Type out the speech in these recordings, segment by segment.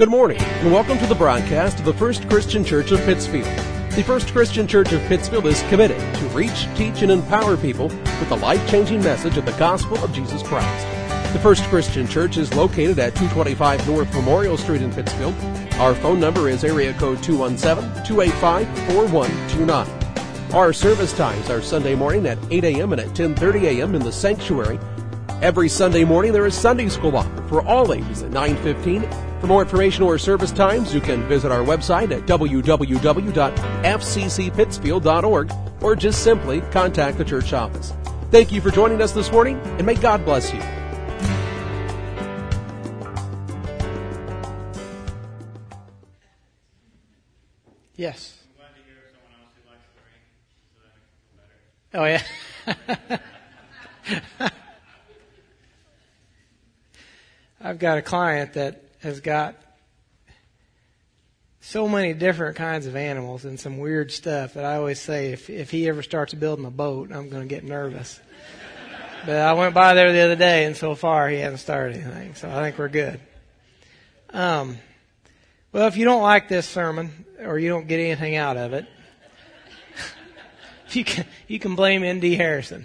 Good morning, and welcome to the broadcast of the First Christian Church of Pittsfield. The First Christian Church of Pittsfield is committed to reach, teach, and empower people with the life-changing message of the gospel of Jesus Christ. The First Christian Church is located at 225 North Memorial Street in Pittsfield. Our phone number is area code 217-285-4129. Our service times are Sunday morning at 8 a.m. and at 10:30 a.m. in the sanctuary. Every Sunday morning there is Sunday school offered for all ages at 9:15. For more information or service times, you can visit our website at www.fccpittsfield.org or just simply contact the church office. Thank you for joining us this morning, and may God bless you. Yes. I'm glad to hear someone else who likes the rain, so that makes it Oh, better. yeah. I've got a client that has got so many different kinds of animals and some weird stuff that I always say if he ever starts building a boat, I'm going to get nervous. But I went by there the other day, and so far he hasn't started anything, so I think we're good. Well, if you don't like this sermon or you don't get anything out of it, you can blame N.D. Harrison.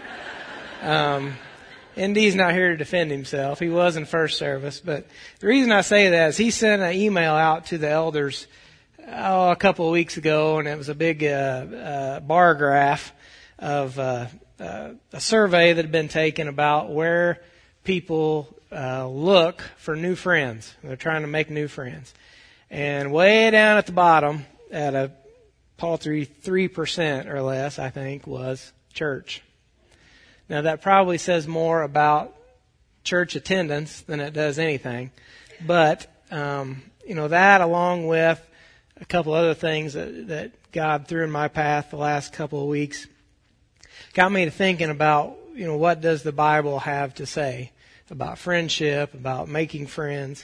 ND's not here to defend himself. He was in first service. But the reason I say that is he sent an email out to the elders a couple of weeks ago, and it was a big bar graph of a survey that had been taken about where people look for new friends. They're trying to make new friends. And way down at the bottom, at a paltry 3% or less, I think, was church. Now, that probably says more about church attendance than it does anything. But, that along with a couple other things that God threw in my path the last couple of weeks got me to thinking about, what does the Bible have to say about friendship, about making friends.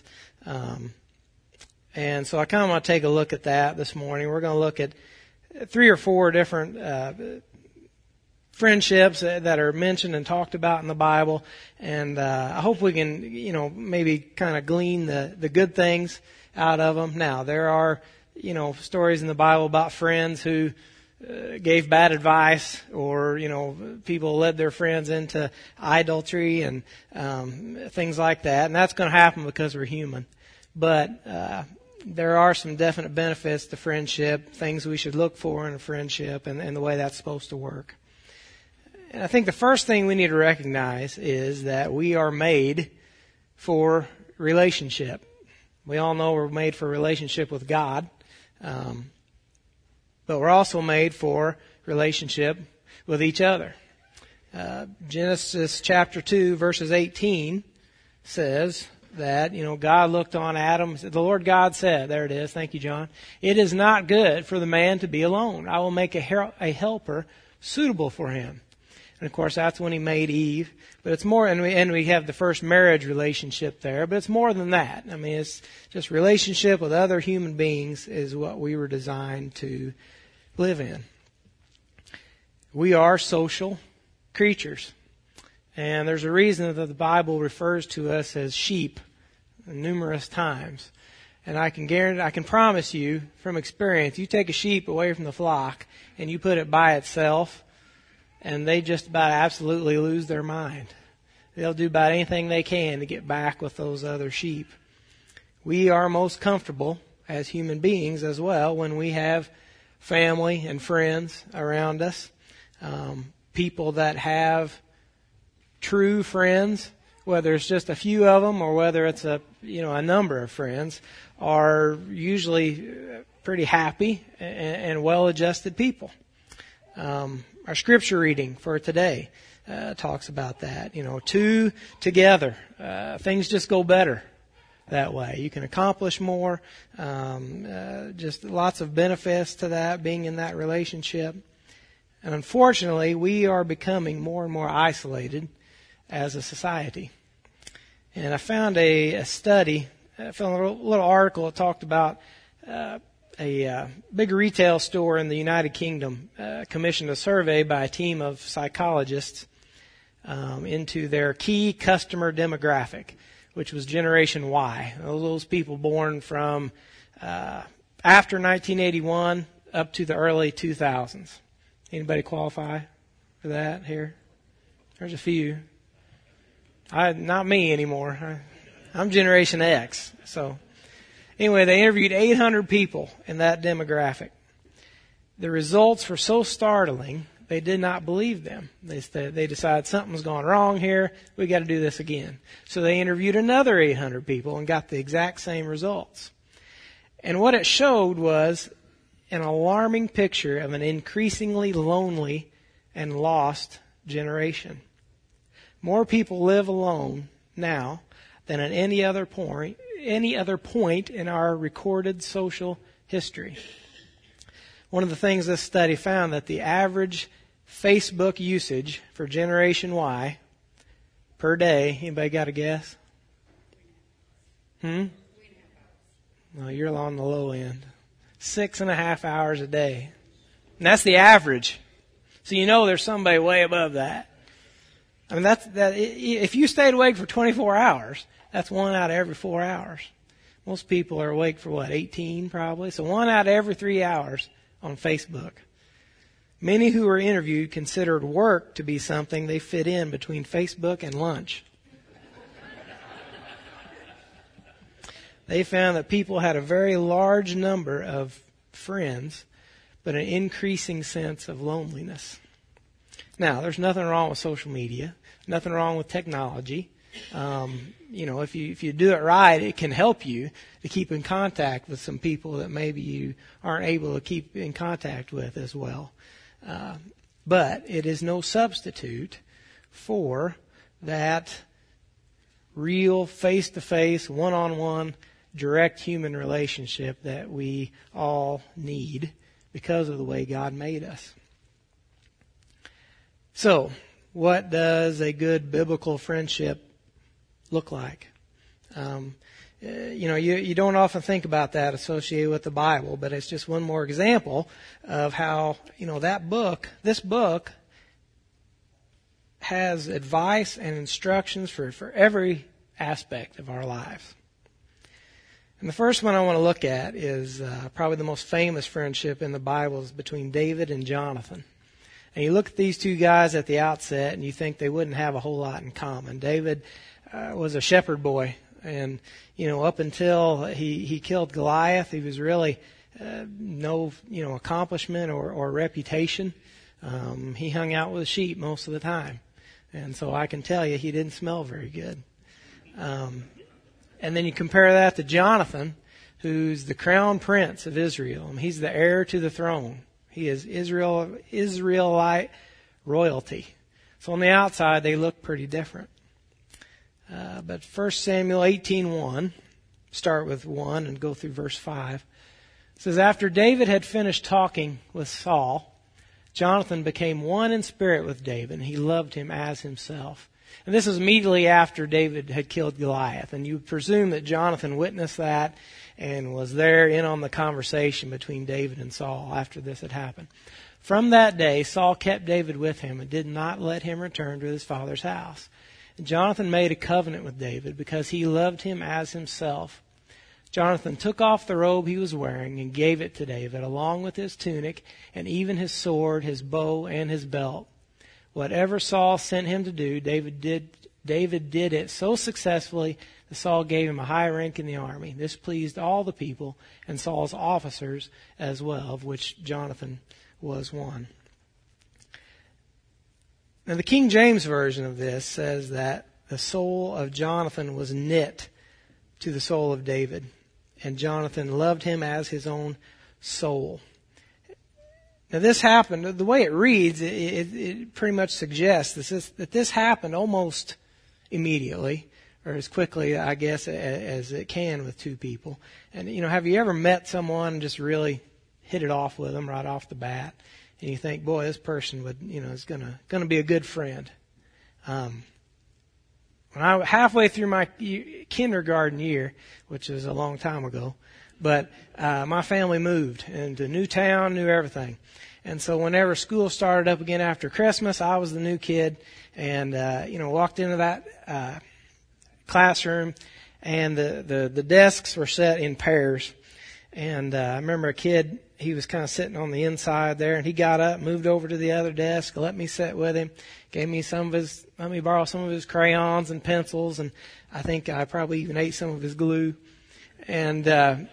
And so I kind of want to take a look at that this morning. We're going to look at 3 or 4 different friendships that are mentioned and talked about in the Bible, and I hope we can, maybe kind of glean the good things out of them. Now, there are, stories in the Bible about friends who gave bad advice, or, people led their friends into idolatry and things like that, and that's going to happen because we're human. But there are some definite benefits to friendship, things we should look for in a friendship, and the way that's supposed to work. And I think the first thing we need to recognize is that we are made for relationship. We all know we're made for relationship with God, but we're also made for relationship with each other. Genesis chapter 2, verses 18 says that, God looked on Adam, the Lord God said, there it is, thank you, John, "It is not good for the man to be alone. I will make a helper suitable for him." And of course, that's when he made Eve. But it's more, and we have the first marriage relationship there, but it's more than that. I mean, it's just relationship with other human beings is what we were designed to live in. We are social creatures. And there's a reason that the Bible refers to us as sheep numerous times. And I can promise you from experience, you take a sheep away from the flock and you put it by itself, and they just about absolutely lose their mind. They'll do about anything they can to get back with those other sheep. We are most comfortable as human beings as well when we have family and friends around us. People that have true friends, whether it's just a few of them or whether it's a number of friends, are usually pretty happy and well-adjusted people. Our scripture reading for today talks about that. 2 together, things just go better that way. You can accomplish more. Just lots of benefits to that, being in that relationship. And unfortunately, we are becoming more and more isolated as a society. And I found a study, I found a little article that talked about a big retail store in the United Kingdom commissioned a survey by a team of psychologists into their key customer demographic, which was Generation Y. Those people born from after 1981 up to the early 2000s. Anybody qualify for that here? There's a few. Not me anymore. I'm Generation X. So anyway, they interviewed 800 people in that demographic. The results were so startling, they did not believe them. They decided something's gone wrong here. We got to do this again. So they interviewed another 800 people and got the exact same results. And what it showed was an alarming picture of an increasingly lonely and lost generation. More people live alone now than at any other point in our recorded social history. One of the things this study found that the average Facebook usage for Generation Y per day, anybody got a guess? No, you're on the low end. 6.5 hours a day. And that's the average. So you know there's somebody way above that. I mean, if you stayed awake for 24 hours, that's 1 out of every 4 hours. Most people are awake for 18 probably. So 1 out of every 3 hours on Facebook. Many who were interviewed considered work to be something they fit in between Facebook and lunch. They found that people had a very large number of friends, but an increasing sense of loneliness. Now, there's nothing wrong with social media, nothing wrong with technology. If you do it right, it can help you to keep in contact with some people that maybe you aren't able to keep in contact with as well. But it is no substitute for that real face-to-face, one-on-one, direct human relationship that we all need because of the way God made us. So, what does a good biblical friendship look like? You don't often think about that associated with the Bible, but it's just one more example of how, this book has advice and instructions for every aspect of our lives. And the first one I want to look at is probably the most famous friendship in the Bible is between David and Jonathan. And you look at these two guys at the outset and you think they wouldn't have a whole lot in common. David was a shepherd boy. And, up until he killed Goliath, he was really no accomplishment or reputation. He hung out with sheep most of the time. And so I can tell you he didn't smell very good. And then you compare that to Jonathan, who's the crown prince of Israel. And he's the heir to the throne. He is Israelite royalty. So on the outside, they look pretty different. But 1 Samuel 18:1, start with 1 and go through verse 5. It says, after David had finished talking with Saul, Jonathan became one in spirit with David, and he loved him as himself. And this is immediately after David had killed Goliath. And you presume that Jonathan witnessed that and was there in on the conversation between David and Saul after this had happened. From that day, Saul kept David with him and did not let him return to his father's house. And Jonathan made a covenant with David because he loved him as himself. Jonathan took off the robe he was wearing and gave it to David, along with his tunic and even his sword, his bow, and his belt. Whatever Saul sent him to do, David did it so successfully that Saul gave him a high rank in the army. This pleased all the people and Saul's officers as well, of which Jonathan was one. Now, the King James Version of this says that the soul of Jonathan was knit to the soul of David, and Jonathan loved him as his own soul. Now, this happened, the way it reads, it pretty much suggests that this happened almost immediately, or as quickly, I guess, as it can with two people. And, have you ever met someone and just really hit it off with them right off the bat? And you think, boy, this person is gonna be a good friend. When I halfway through my kindergarten year, which is a long time ago, but my family moved into a new town, new everything. And so whenever school started up again after Christmas, I was the new kid and, walked into that classroom, and the desks were set in pairs. And I remember a kid, he was kind of sitting on the inside there, and he got up, moved over to the other desk, let me sit with him, gave me let me borrow some of his crayons and pencils, and I think I probably even ate some of his glue. And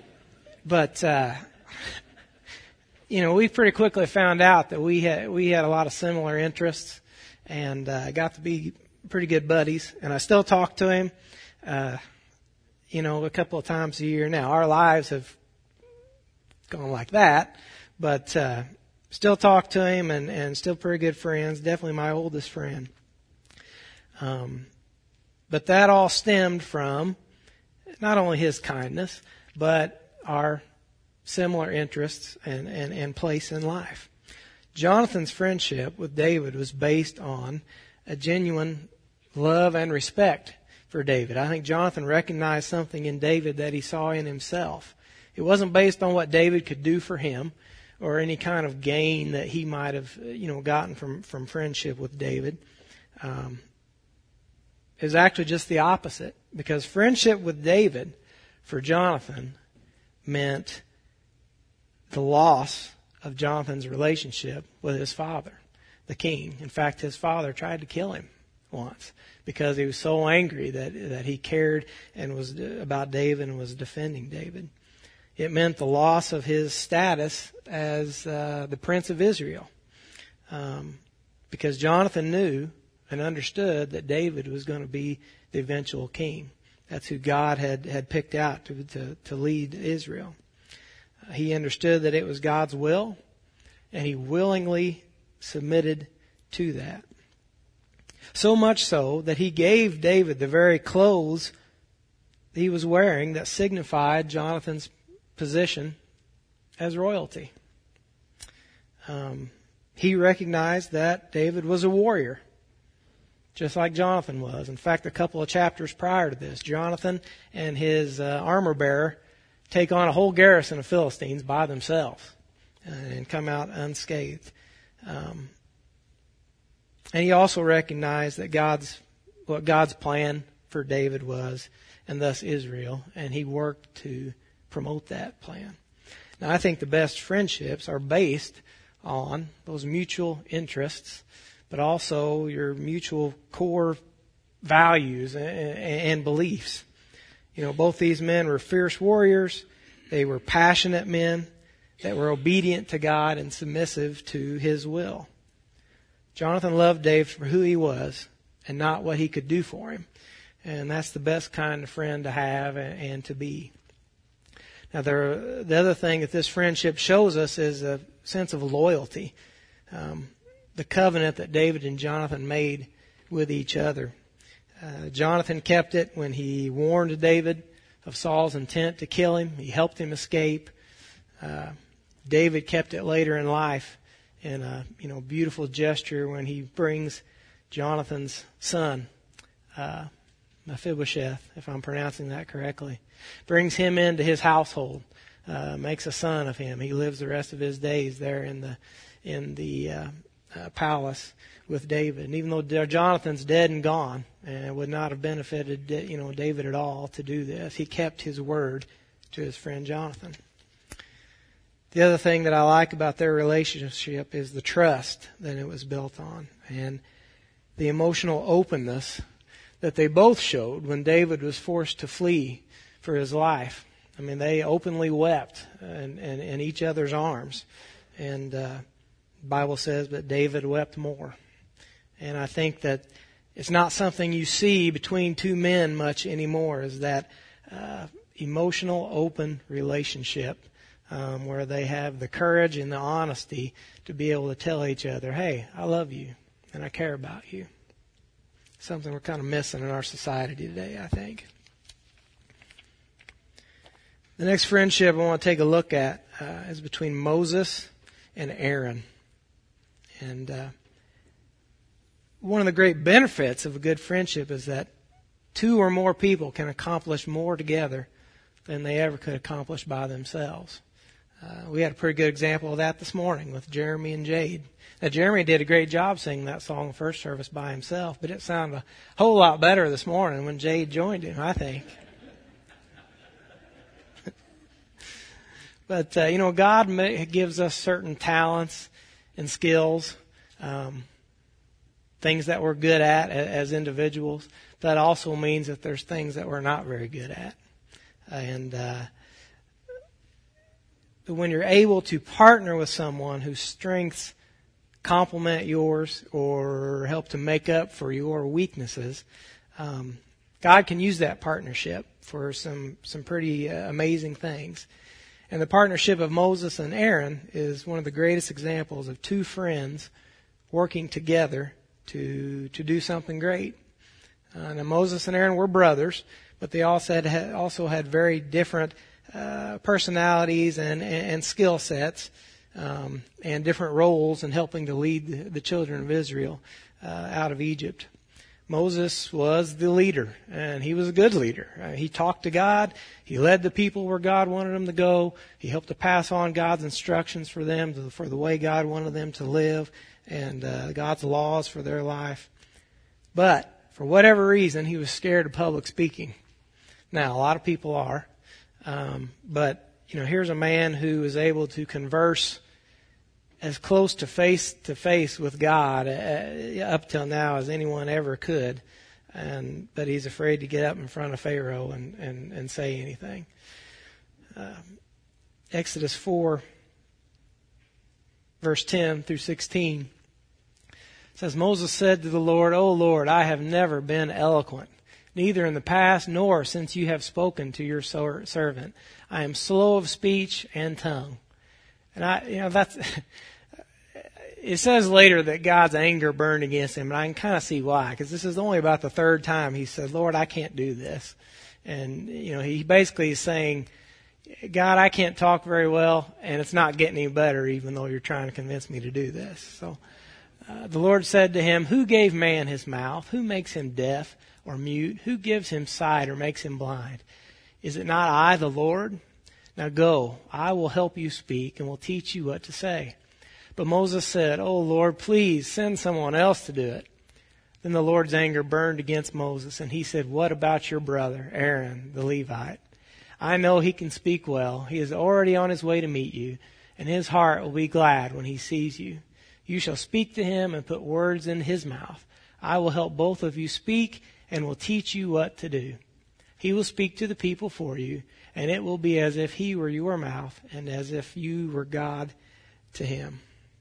we pretty quickly found out that we had a lot of similar interests, and got to be pretty good buddies. And I still talk to him, a couple of times a year now. Our lives have gone like that, but still talk to him, and still pretty good friends. Definitely my oldest friend. But that all stemmed from not only his kindness, but our similar interests and place in life. Jonathan's friendship with David was based on a genuine love and respect for David. I think Jonathan recognized something in David that he saw in himself. It wasn't based on what David could do for him or any kind of gain that he might have, gotten from friendship with David. It was actually just the opposite, because friendship with David for Jonathan meant the loss of Jonathan's relationship with his father, the king. In fact, his father tried to kill him once because he was so angry that he cared and was about David and was defending David. It meant the loss of his status as the Prince of Israel, because Jonathan knew and understood that David was going to be the eventual king. That's who God had picked out to lead Israel. He understood that it was God's will, and he willingly submitted to that. So much so that he gave David the very clothes he was wearing that signified Jonathan's position as royalty. He recognized that David was a warrior, just like Jonathan was. In fact, a couple of chapters prior to this, Jonathan and his armor bearer take on a whole garrison of Philistines by themselves and come out unscathed. And he also recognized that what God's plan for David was, and thus Israel, and he worked to promote that plan. Now, I think the best friendships are based on those mutual interests, but also your mutual core values and beliefs. Both these men were fierce warriors. They were passionate men that were obedient to God and submissive to His will. Jonathan loved David for who he was and not what he could do for him. And that's the best kind of friend to have and to be. Now, the other thing that this friendship shows us is a sense of loyalty. The covenant that David and Jonathan made with each other. Jonathan kept it when he warned David of Saul's intent to kill him. He helped him escape. David kept it later in life in a beautiful gesture when he brings Jonathan's son, Mephibosheth, if I'm pronouncing that correctly, brings him into his household, makes a son of him. He lives the rest of his days there in the palace with David. And even though Jonathan's dead and gone, and it would not have benefited David at all to do this, he kept his word to his friend Jonathan. The other thing that I like about their relationship is the trust that it was built on and the emotional openness that they both showed when David was forced to flee for his life. I mean, they openly wept in each other's arms. And the Bible says that David wept more. And I think that it's not something you see between two men much anymore, is that emotional, open relationship where they have the courage and the honesty to be able to tell each other, hey, I love you and I care about you. Something we're kind of missing in our society today, I think. The next friendship I want to take a look at is between Moses and Aaron. And one of the great benefits of a good friendship is that two or more people can accomplish more together than they ever could accomplish by themselves. We had a pretty good example of that this morning with Jeremy and Jade. Now, Jeremy did a great job singing that song first service by himself, but it sounded a whole lot better this morning when Jade joined him, I think. But, God gives us certain talents and skills, things that we're good at as individuals. That also means that there's things that we're not very good at. And when you're able to partner with someone whose strengths complement yours or help to make up for your weaknesses, God can use that partnership for some pretty amazing things. And the partnership of Moses and Aaron is one of the greatest examples of two friends working together to do something great. Now Moses and Aaron were brothers, but they also had very different personalities and skill sets, and different roles in helping to lead the children of Israel out of Egypt. Moses was the leader, and he was a good leader. He talked to God. He led the people where God wanted them to go. He helped to pass on God's instructions for them, for the way God wanted them to live, and God's laws for their life. But for whatever reason, he was scared of public speaking. Now, a lot of people are. But here's a man who is able to converse as close to face with God up till now as anyone ever could. But he's afraid to get up in front of Pharaoh and say anything. Exodus 4, verse 10 through 16 says, Moses said to the Lord, O Lord, I have never been eloquent, neither in the past nor since you have spoken to your servant. I am slow of speech and tongue. And that's it says later that God's anger burned against him, and I can kind of see why, because this is only about the third time he said, Lord, I can't do this. And, he basically is saying, God, I can't talk very well, and it's not getting any better, even though you're trying to convince me to do this. So the Lord said to him, who gave man his mouth? Who makes him deaf or mute? Who gives him sight or makes him blind? Is it not I, the Lord? Now go, I will help you speak and will teach you what to say. But Moses said, O Lord, please send someone else to do it. Then the Lord's anger burned against Moses, and he said, what about your brother, Aaron, the Levite? I know he can speak well. He is already on his way to meet you, and his heart will be glad when he sees you. You shall speak to him and put words in his mouth. I will help both of you speak and will teach you what to do. He will speak to the people for you, and it will be as if he were your mouth and as if you were God to him.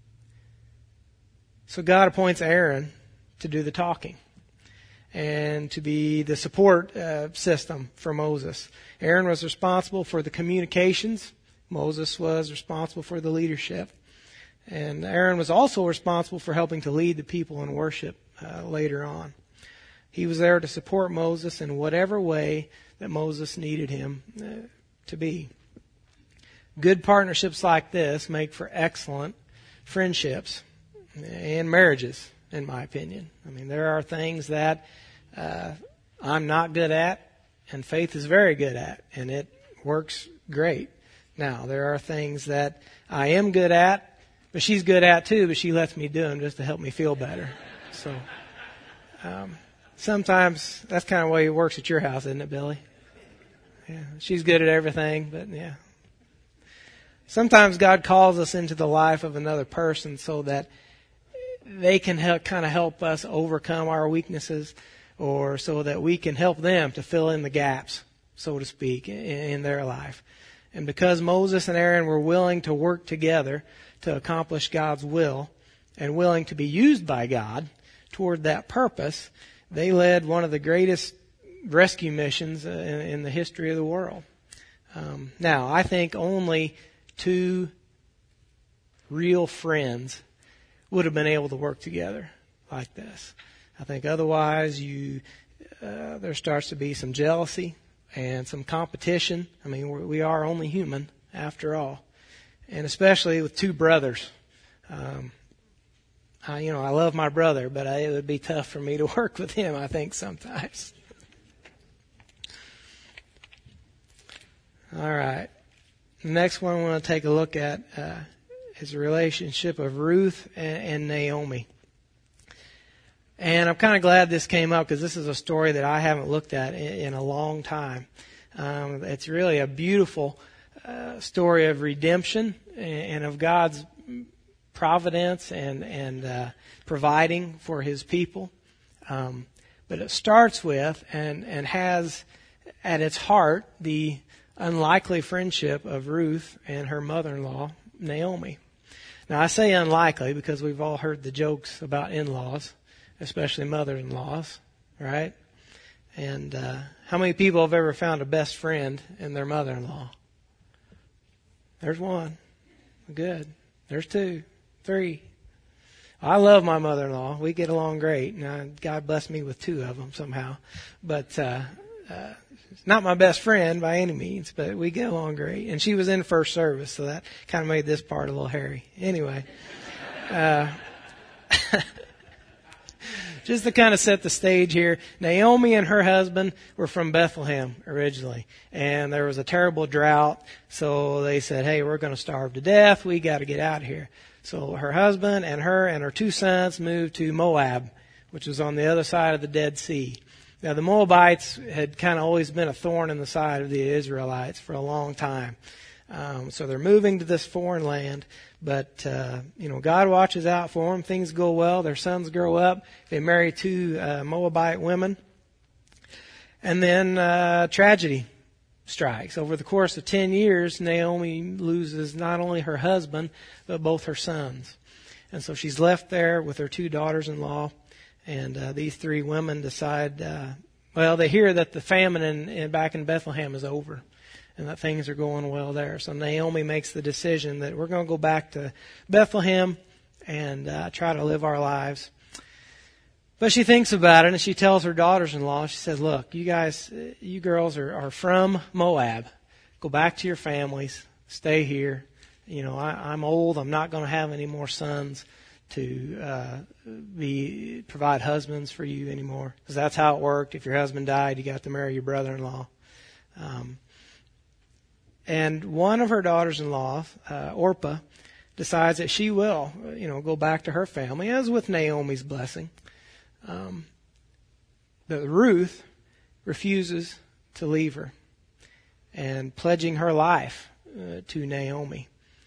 So God appoints Aaron to do the talking and to be the support system for Moses. Aaron was responsible for the communications. Moses was responsible for the leadership. And Aaron was also responsible for helping to lead the people in worship later on. He was there to support Moses in whatever way that Moses needed him to be. Good partnerships like this make for excellent friendships and marriages, in my opinion. I mean, there are things that I'm not good at, and Faith is very good at, and it works great. Now, there are things that I am good at, but she's good at too, but she lets me do them just to help me feel better. So, sometimes that's kind of the way it works at your house, isn't it, Billy? Yeah, she's good at everything, but yeah. Sometimes God calls us into the life of another person so that they can help us overcome our weaknesses, or so that we can help them to fill in the gaps, so to speak, in their life. And because Moses and Aaron were willing to work together to accomplish God's will and willing to be used by God toward that purpose, they led one of the greatest rescue missions in the history of the world. Now, I think only two real friends would have been able to work together like this. I think otherwise there starts to be some jealousy and some competition. I mean, we are only human after all. And especially with two brothers. I love my brother, but it would be tough for me to work with him, I think, sometimes. All right. The next one I want to take a look at is the relationship of Ruth and Naomi. And I'm kind of glad this came up because this is a story that I haven't looked at in a long time. It's really a beautiful story of redemption and of God's providence and providing for His people. But it starts with and has at its heart the unlikely friendship of Ruth and her mother-in-law, Naomi. Now, I say unlikely because we've all heard the jokes about in-laws, especially mother-in-laws, right? And how many people have ever found a best friend in their mother-in-law? There's one. Good. There's two. Three. I love my mother-in-law. We get along great. Now, God blessed me with two of them somehow. But not my best friend by any means, but we get along great. And she was in first service, so that kind of made this part a little hairy. Anyway. Just to kind of set the stage here, Naomi and her husband were from Bethlehem originally, and there was a terrible drought, so they said, hey, we're going to starve to death, we got to get out of here. So her husband and her two sons moved to Moab, which was on the other side of the Dead Sea. Now, the Moabites had kind of always been a thorn in the side of the Israelites for a long time. So they're moving to this foreign land, but, God watches out for them. Things go well. Their sons grow up. They marry two Moabite women. And then tragedy strikes. Over the course of 10 years, Naomi loses not only her husband, but both her sons. And so she's left there with her two daughters-in-law. And these three women decide, they hear that the famine back in Bethlehem is over and that things are going well there. So Naomi makes the decision that we're going to go back to Bethlehem and try to live our lives. But she thinks about it and she tells her daughters-in-law, she says, look, you girls are from Moab. Go back to your families. Stay here. I'm old. I'm not going to have any more sons to provide husbands for you anymore, because that's how it worked. If your husband died, you got to marry your brother-in-law. And one of her daughters-in-law, Orpah, decides that she will, go back to her family, as with Naomi's blessing. But Ruth refuses to leave her, and pledging her life to Naomi.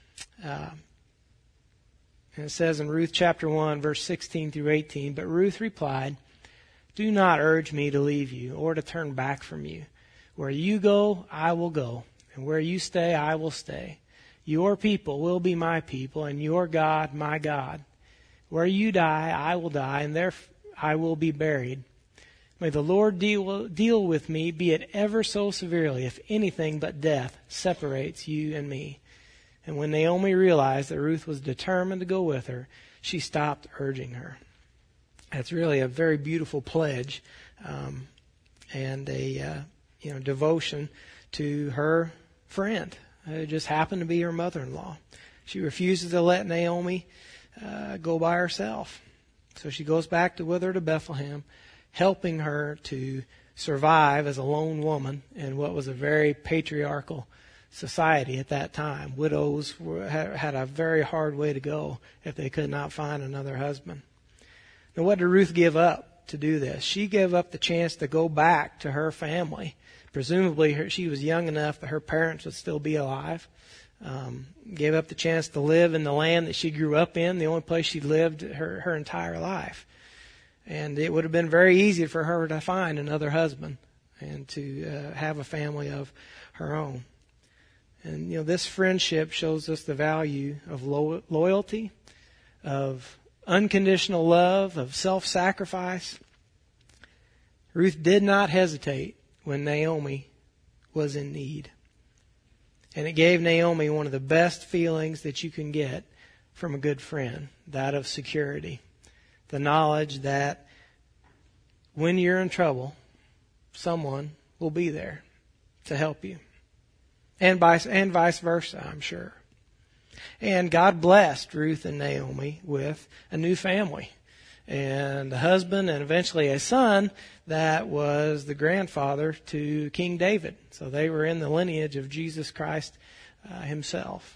And it says in Ruth chapter 1, verse 16 through 18, but Ruth replied, do not urge me to leave you or to turn back from you. Where you go, I will go, and where you stay, I will stay. Your people will be my people, and your God, my God. Where you die, I will die, and there I will be buried. May the Lord deal with me, be it ever so severely, if anything but death separates you and me. And when Naomi realized that Ruth was determined to go with her, she stopped urging her. That's really a very beautiful pledge and a devotion to her friend. It just happened to be her mother-in-law. She refuses to let Naomi go by herself. So she goes back with her to Bethlehem, helping her to survive as a lone woman in what was a very patriarchal society at that time. Widows had a very hard way to go if they could not find another husband. Now, what did Ruth give up to do this? She gave up the chance to go back to her family. Presumably, she was young enough that her parents would still be alive. Gave up the chance to live in the land that she grew up in, the only place she lived her entire life. And it would have been very easy for her to find another husband and to have a family of her own. And, this friendship shows us the value of loyalty, of unconditional love, of self-sacrifice. Ruth did not hesitate when Naomi was in need. And it gave Naomi one of the best feelings that you can get from a good friend, that of security. The knowledge that when you're in trouble, someone will be there to help you. And vice versa, I'm sure. And God blessed Ruth and Naomi with a new family. and a husband, and eventually a son that was the grandfather to King David. So they were in the lineage of Jesus Christ himself.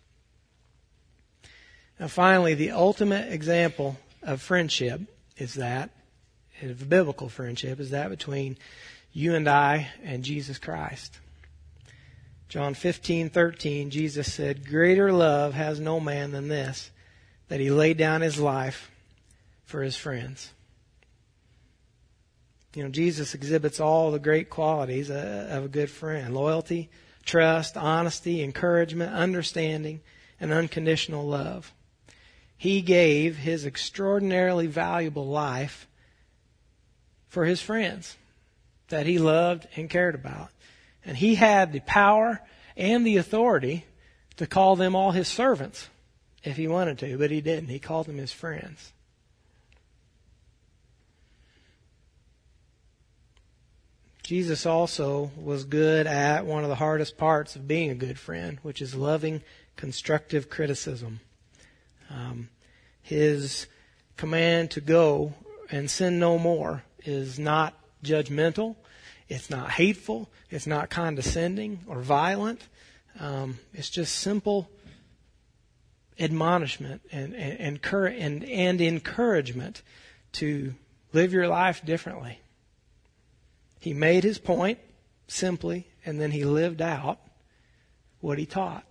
Now finally, the ultimate example of friendship is that, of biblical friendship, is that between you and I and Jesus Christ. John 15:13, Jesus said, "Greater love has no man than this, that he laid down his life for his friends." You know, Jesus exhibits all the great qualities of a good friend: loyalty, trust, honesty, encouragement, understanding, and unconditional love. He gave his extraordinarily valuable life for his friends that he loved and cared about. And he had the power and the authority to call them all his servants if he wanted to, but he didn't. He called them his friends. Jesus also was good at one of the hardest parts of being a good friend, which is loving constructive criticism. His command to go and sin no more is not judgmental. It's not hateful. It's not condescending or violent. It's just simple admonishment and encouragement to live your life differently. He made his point simply, and then he lived out what he taught.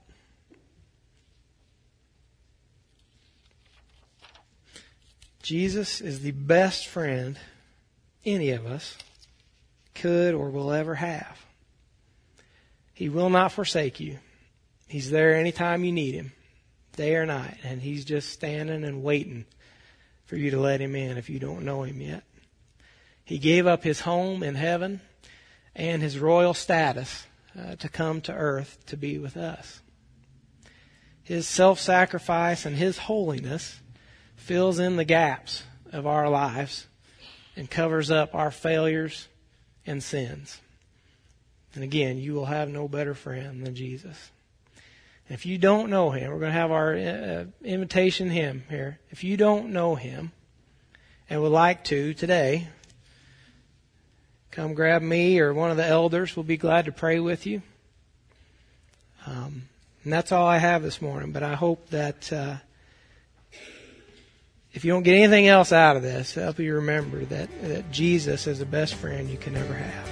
Jesus is the best friend any of us could or will ever have. He will not forsake you. He's there anytime you need him, day or night, and he's just standing and waiting for you to let him in if you don't know him yet. He gave up his home in heaven and his royal status to come to earth to be with us. His self-sacrifice and his holiness fills in the gaps of our lives and covers up our failures and sins. And again, you will have no better friend than Jesus. And if you don't know him, we're going to have our invitation hymn here. If you don't know him and would like to today, come grab me or one of the elders. We'll be glad to pray with you. And that's all I have this morning. But I hope that if you don't get anything else out of this, help you remember that Jesus is the best friend you can ever have.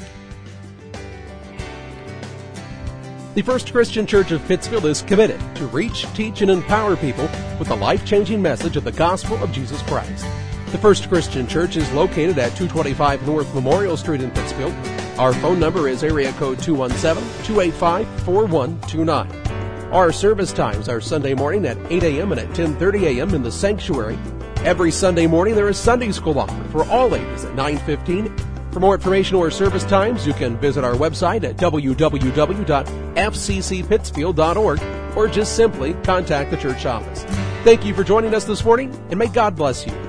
The First Christian Church of Pittsfield is committed to reach, teach, and empower people with the life-changing message of the gospel of Jesus Christ. The First Christian Church is located at 225 North Memorial Street in Pittsfield. Our phone number is area code 217-285-4129. Our service times are Sunday morning at 8 a.m. and at 10:30 a.m. in the sanctuary. Every Sunday morning there is Sunday school offered for all ages at 9:15. For more information or service times, you can visit our website at www.fccpittsfield.org or just simply contact the church office. Thank you for joining us this morning, and may God bless you.